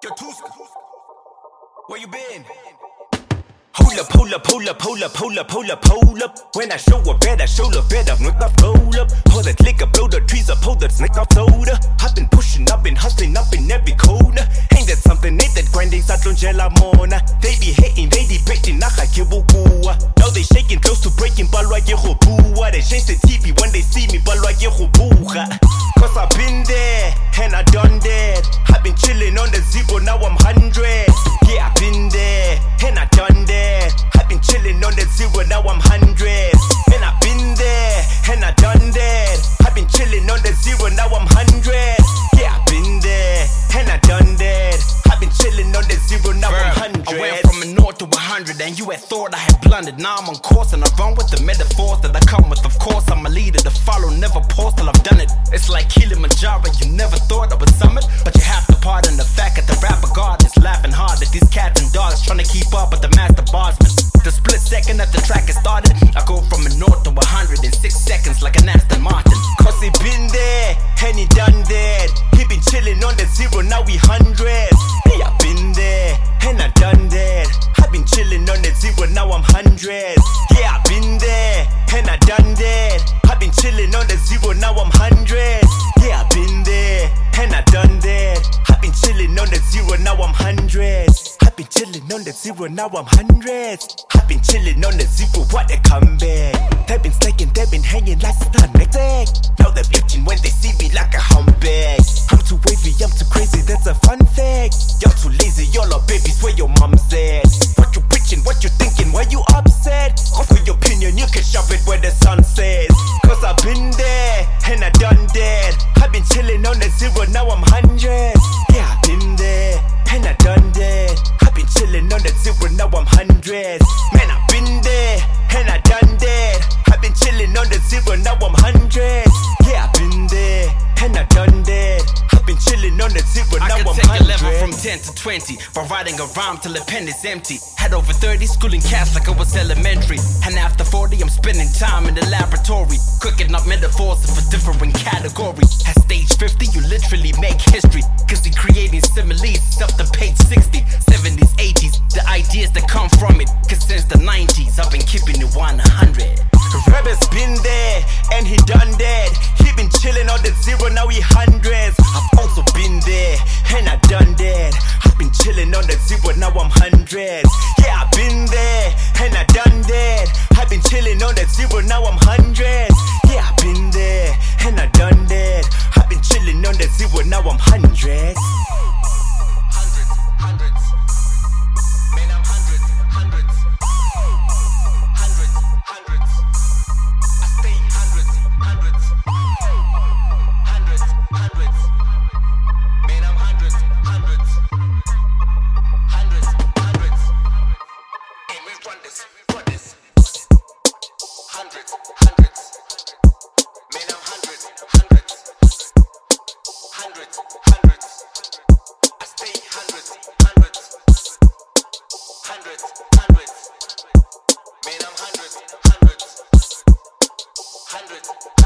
Yo, Tuska, where you been? Hold up, hold up, hold up, hold up, hold up, hold up, hold up. When I show up, better show up, better not my roll up. Hold that liquor, blow the trees up, hold that snack off soda. I've been pushing, I've been hustling up in every corner. Ain't that something, ain't that grinding, satlonjela mona. They be hating, they debating, naka kibukua. Now they shaking, close to breaking, balwa yehobua. They change the TV when they see me, balwa yehobuha. Cause I've been there, and I done that. I've been chilling on the zero, now I'm 100. Yeah, I've been there, and I done that. I've been chilling on the zero, now I'm 100. And I've been there, and I done that. I've been chilling on the zero, now I'm 100. Yeah, I've been there, and I done that. I've been chilling on the zero, now I'm 100. I went from a naught to 100, and you had thought I had blundered. Now I'm on course, and I run with the metaphors that I come with. Of course, I'm a leader to follow, never pause till I've done it. It's like Kilimanjaro, you never thought I would summit, but you have to pardon the fact that the rapper god is laughing hard at these cats and dogs trying to keep up with the master barsman. The split second that the track has started, I go from a naught to 100 in 6 seconds like an Aston Martin. Cause he been there, and he done that. He been chilling on the zero, now we 100. Hey, I been there, and I done that. I been chilling on the zero, now I'm 100. Yeah, I been there, and I done that. I been chilling on the zero, now I'm 100. Yeah, I been there, and I done that. I been chilling on the zero, now I'm 100. I been chilling on the zero, now I'm 100. I been chilling on the zero, what a comeback. They been snaking, they been hanging like Sonic. Now they're bitching when they see me like a humpback. I'm too wavy, I'm too crazy, that's a fun fact. Y'all too lazy, y'all are babies, where your mom's at? What you bitching, what you thinking, why you upset? Offer your opinion, you can shove it where the sun sets. Cause I've been there, and I done that. I've been chilling on the zero, now I'm 100. Yeah, I've been there, and I done that. I've been chilling on the zero, now I'm 100. Man, I've been there, and I done that. I've been chilling on the zero, now I'm 100. Yeah, I've been there, and I done that. I've been chilling on the zero, now I'm 100. I can take a level from 10 to 20 by writing a rhyme till the pen is empty. Had over 30, schooling cats like I was elementary. And after 40, I'm spending time in the laboratory, cooking up metaphors for different categories. At stage 50, you literally make history, cause you're creating similes up to page 60. 70s, 80s, the ideas that come from it. Cause since the 90s, I've been keeping it 100. Rebel's been there, and he done that. He been chilling on the zero, now he 100s. I've also been there, and I done that. I've been chilling on the zero, now I'm 100s. Yeah, I've been there, and I done that. I've been chilling on the zero, now I'm 100s. Yeah, I've been there, and I done that. I've been chilling on the zero, now I'm 100s. Hundreds. Man, I'm hundreds. Hundreds. I stay hundreds. Man, I'm hundreds. Hey, we run this. Hundreds. Man, I'm hundreds. I stay hundreds. Man, I'm hundreds.